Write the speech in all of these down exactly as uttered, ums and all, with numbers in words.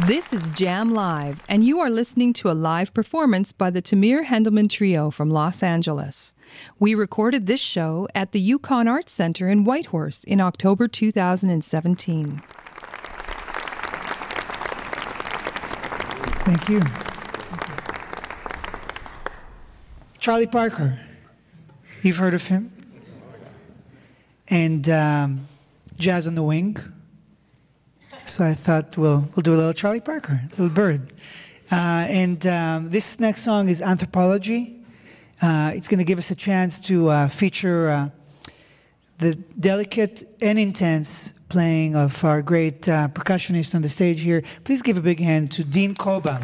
This is Jam Live, and you are listening to a live performance by the Tamir Hendelman Trio from Los Angeles. We recorded this show at the Yukon Arts Center in Whitehorse in October two thousand seventeen. Thank you. Charlie Parker, you've heard of him? And um, Jazz on the Wing. So I thought we'll we'll do a little Charlie Parker, Little Bird. Uh, and um, this next song is Anthropology. Uh, it's going to give us a chance to uh, feature uh, the delicate and intense playing of our great uh, percussionist on the stage here. Please give a big hand to Dean Cobham.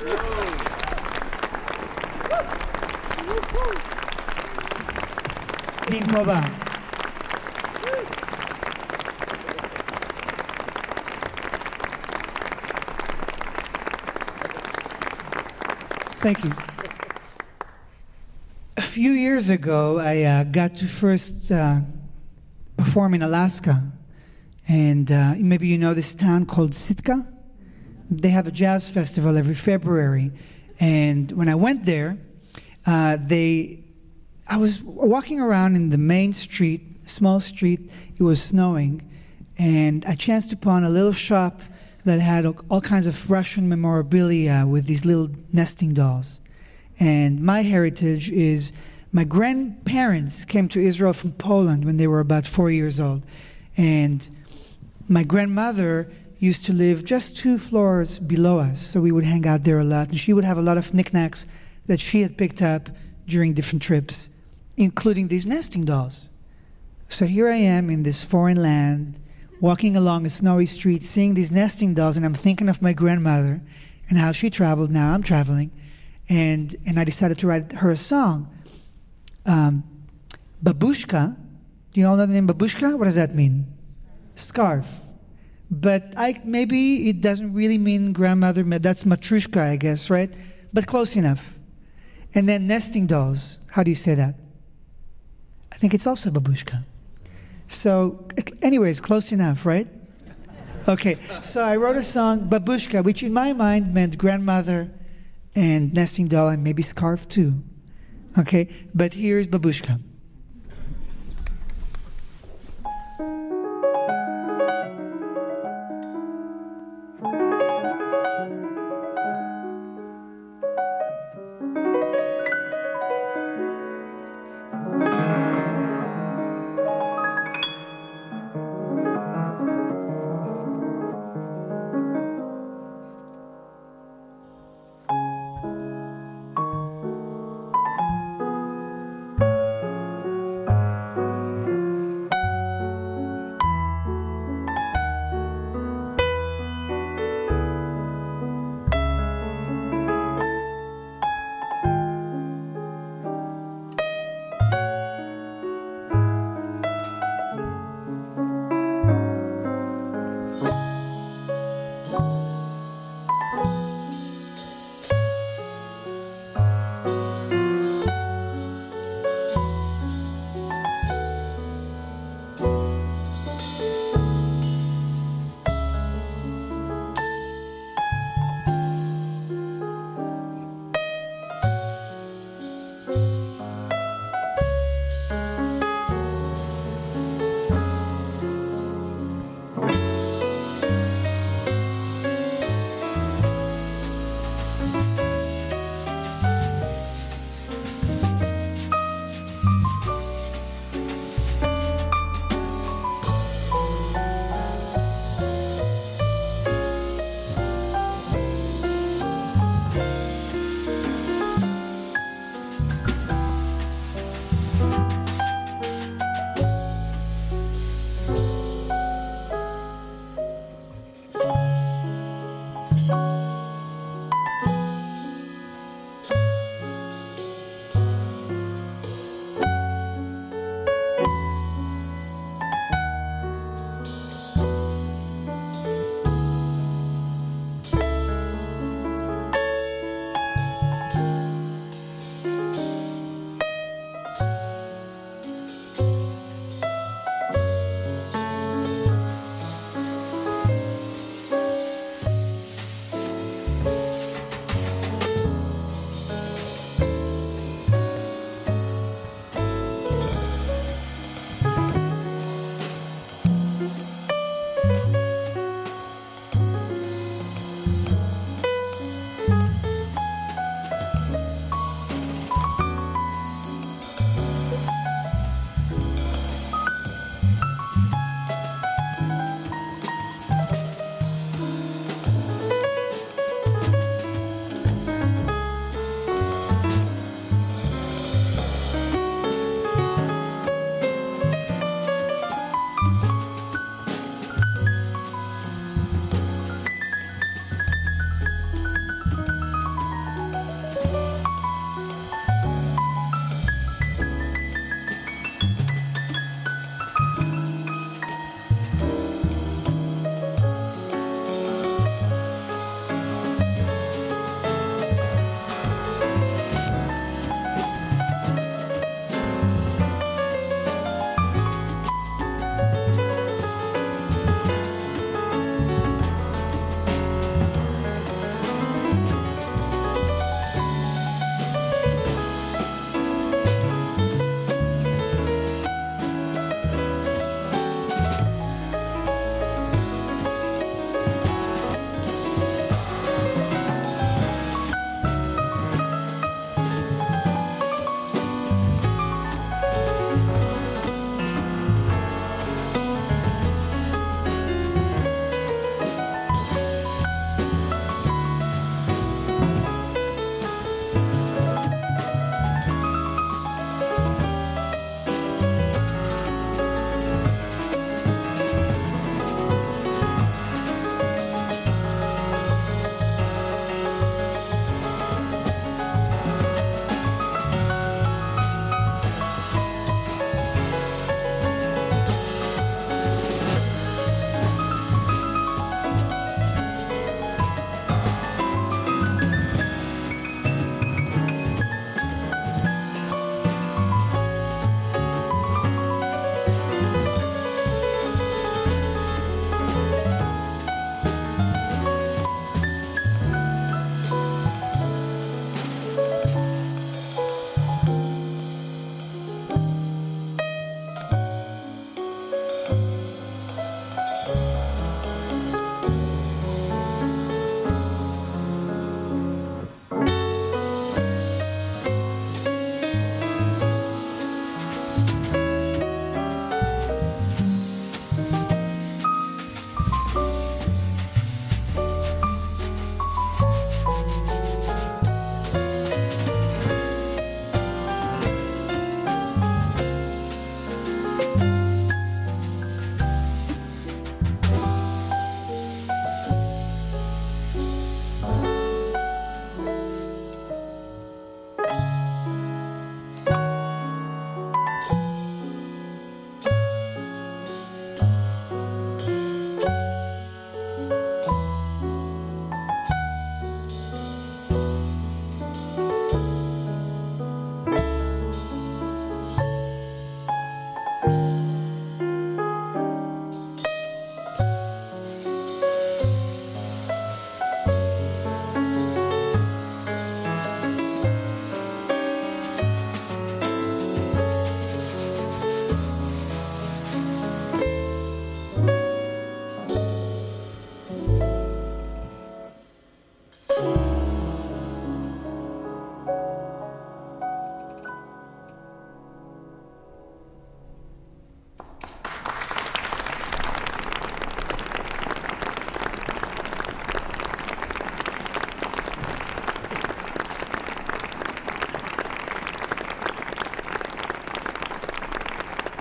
Din po ba? Thank you. A few years ago, I uh, got to first uh, perform in Alaska. And uh, maybe you know this town called Sitka. They have a jazz festival every February. And when I went there, uh, they, I was walking around in the main street, small street. It was snowing. And I chanced upon a little shop that had all kinds of Russian memorabilia with these little nesting dolls. And my heritage is my grandparents came to Israel from Poland when they were about four years old. And my grandmother used to live just two floors below us, so we would hang out there a lot. And she would have a lot of knickknacks that she had picked up during different trips, including these nesting dolls. So here I am in this foreign land, walking along a snowy street, seeing these nesting dolls, and I'm thinking of my grandmother and how she traveled. Now I'm traveling. And and I decided to write her a song. Um, Babushka, do you all know the name Babushka? What does that mean? Scarf. But I maybe it doesn't really mean grandmother. That's Matrushka, I guess, right? But close enough. And then nesting dolls. How do you say that? I think it's also Babushka. So, anyways, close enough, right? Okay, so I wrote a song, Babushka, which in my mind meant grandmother and nesting doll and maybe scarf too. Okay, but here's Babushka.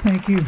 Thank you.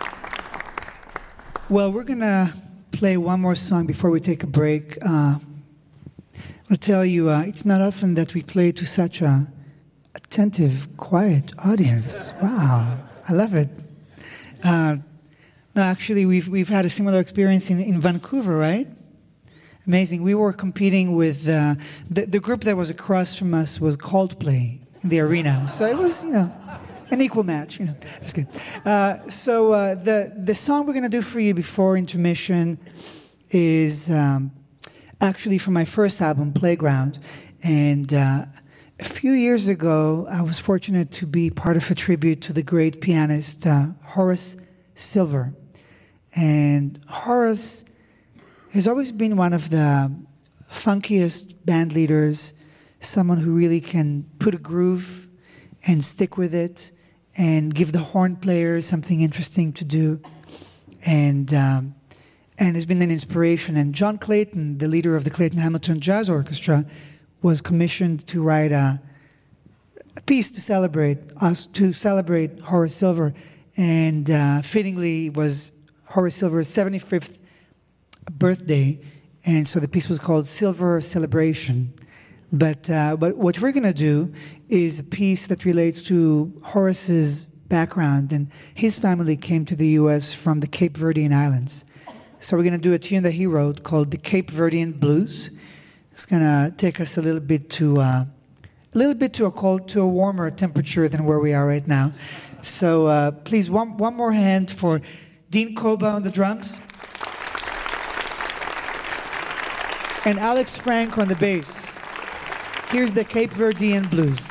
Well, we're going to play one more song before we take a break. Uh, I'll tell you, uh, it's not often that we play to such a attentive, quiet audience. Wow, I love it. Uh, no, actually, we've we've had a similar experience in, in Vancouver, right? Amazing. We were competing with uh, the the group that was across from us was Coldplay in the arena, so it was, you know, an equal match. You know, that's good. Uh, so uh, the the song we're gonna do for you before intermission is um, actually from my first album, Playground, and. Uh, A few years ago, I was fortunate to be part of a tribute to the great pianist uh, Horace Silver. And Horace has always been one of the funkiest band leaders, someone who really can put a groove and stick with it and give the horn players something interesting to do. And um, and has been an inspiration. And John Clayton, the leader of the Clayton Hamilton Jazz Orchestra, was commissioned to write a, a piece to celebrate us, to celebrate Horace Silver, and uh, fittingly was Horace Silver's seventy-fifth birthday, and so the piece was called Silver Celebration. But uh, but what we're going to do is a piece that relates to Horace's background, and his family came to the U S from the Cape Verdean Islands. So we're going to do a tune that he wrote called the Cape Verdean Blues. It's gonna take us a little bit to uh, a little bit to a cold, to a warmer temperature than where we are right now. So uh, please, one one more hand for Dean Koba on the drums, and Alex Frank on the bass. Here's the Cape Verdean Blues.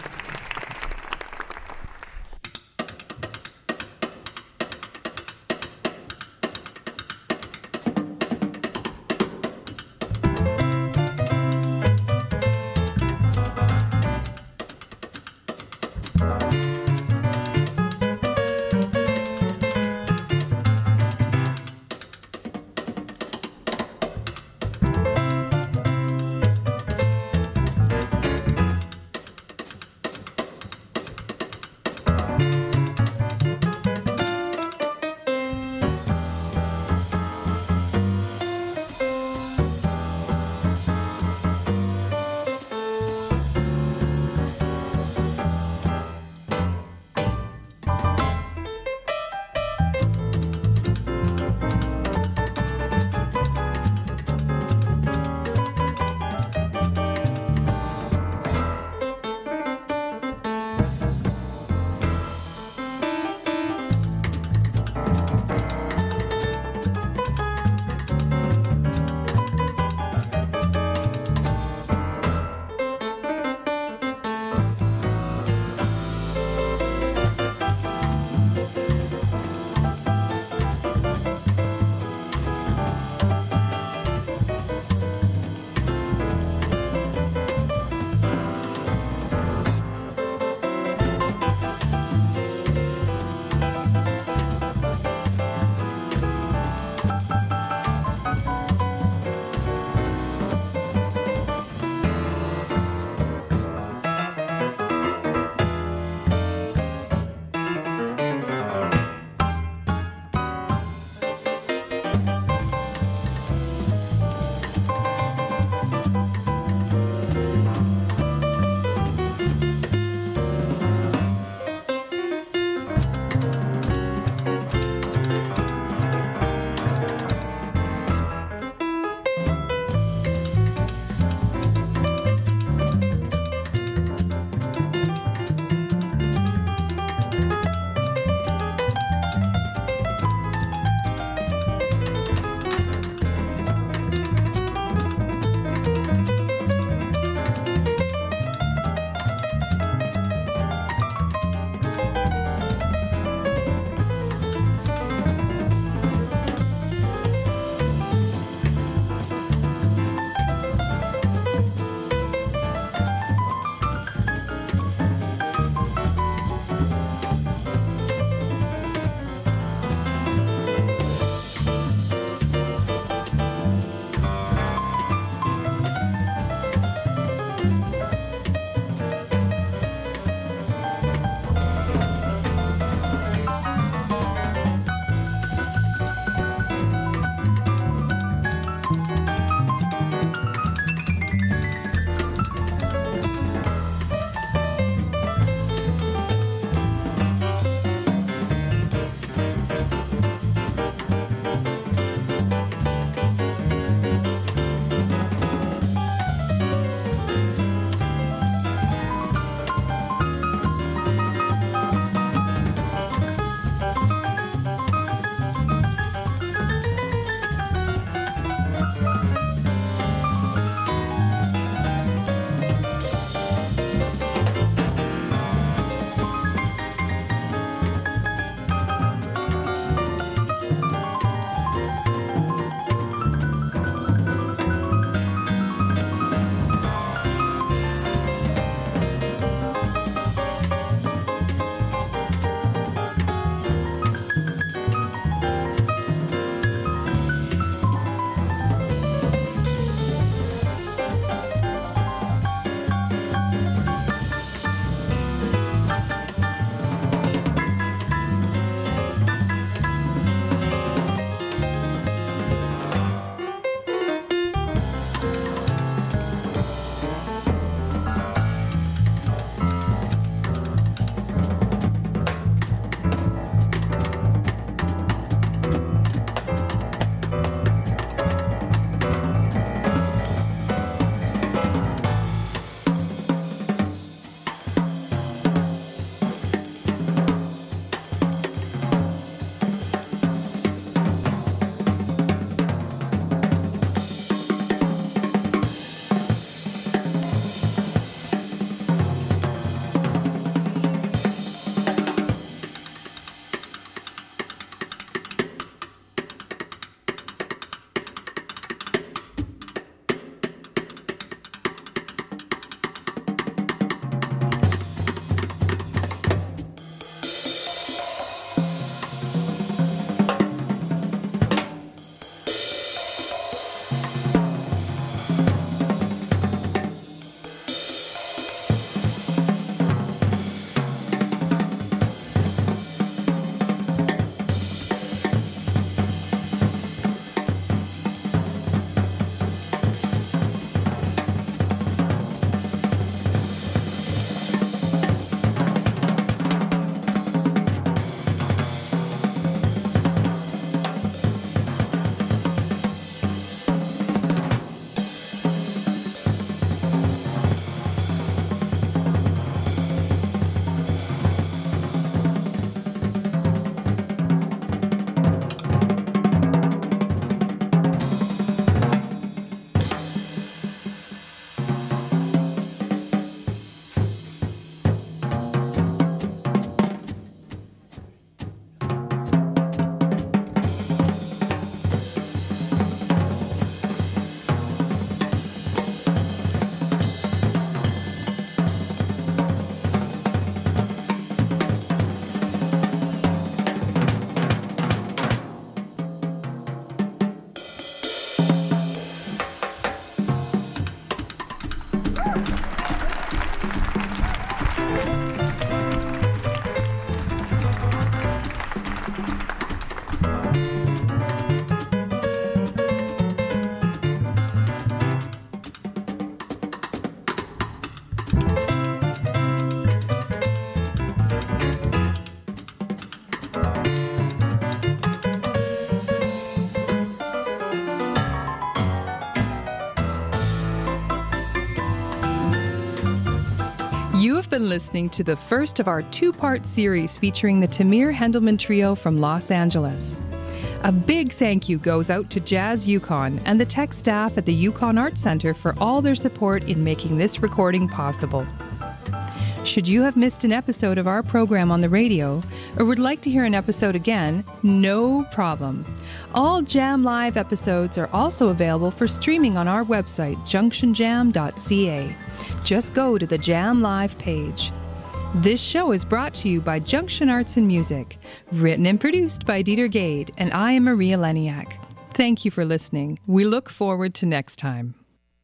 You have been listening to the first of our two-part series featuring the Tamir Hendelman Trio from Los Angeles. A big thank you goes out to Jazz Yukon and the tech staff at the Yukon Arts Center for all their support in making this recording possible. Should you have missed an episode of our program on the radio or would like to hear an episode again, no problem. All Jam Live episodes are also available for streaming on our website, junction jam dot c a. Just go to the Jam Live page. This show is brought to you by Junction Arts and Music, written and produced by Dieter Gade, and I am Maria Leniak. Thank you for listening. We look forward to next time.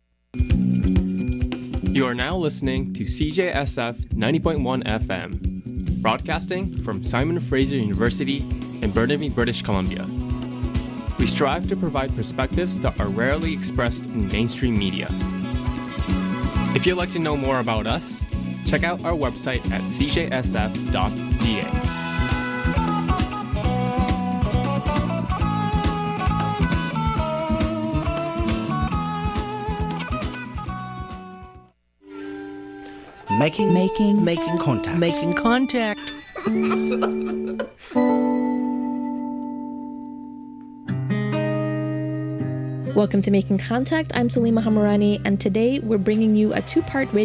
You are now listening to C J S F ninety point one F M, broadcasting from Simon Fraser University in Burnaby, British Columbia. We strive to provide perspectives that are rarely expressed in mainstream media. If you'd like to know more about us, check out our website at c j s f dot c a. Making, making, making contact. Making contact. Welcome to Making Contact. I'm Salima Hamarani, and today we're bringing you a two-part radio